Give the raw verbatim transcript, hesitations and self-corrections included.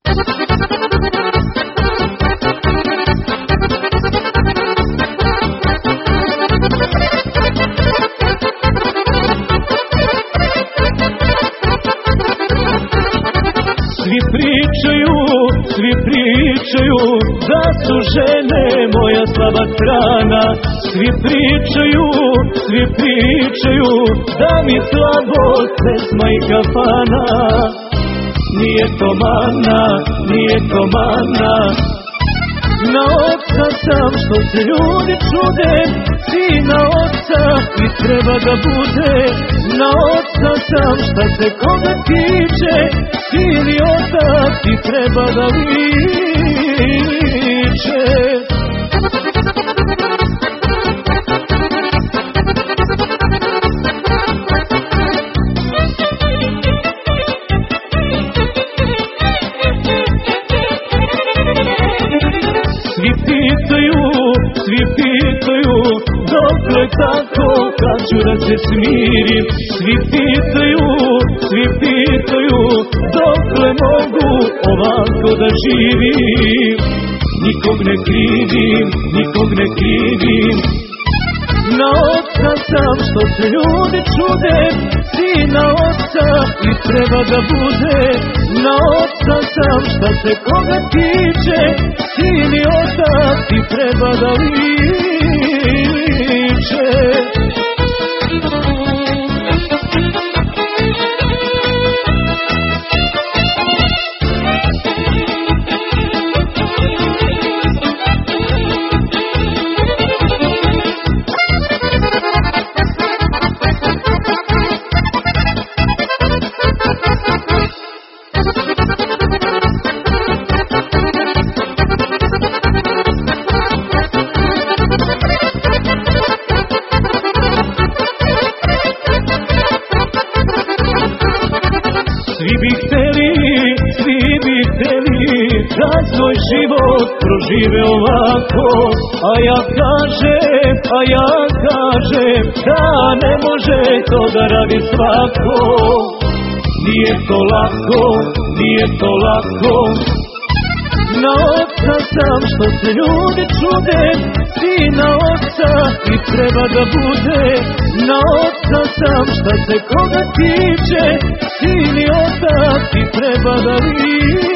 Svi pričaju, svi pričaju da su žene moja slaba strana. Svi pričaju, svi pričaju da mi slabost pesma i kafana. Nije to mana, nije to mana, na oca sam što se ljudi čude. Sina oca i treba da bude, na oca sam šta se koga tiče. Sin i otac i treba da liče. Svi pitaju, svi pitaju dokle tako, kad ću da se smirim. Svi pitaju, svi pitaju dokle mogu ovako da živim. Nikog ne krivim, nikog ne krivim, na oca sam što se ljudi čude. Sina oca i treba da bude, na oca sam šta se koga tiče. Sin i otac i treba da liče. Svi bi hteli, svi bi hteli da svoj život prožive ovako. A ja kažem, a ja kažem da ne može to da radi svako. Nije to lako, nije to lako, na oca sam što se ljudi čude. Sina oca i treba da bude, na oca sam šta se koga tiče. Sin i otac i treba da liče.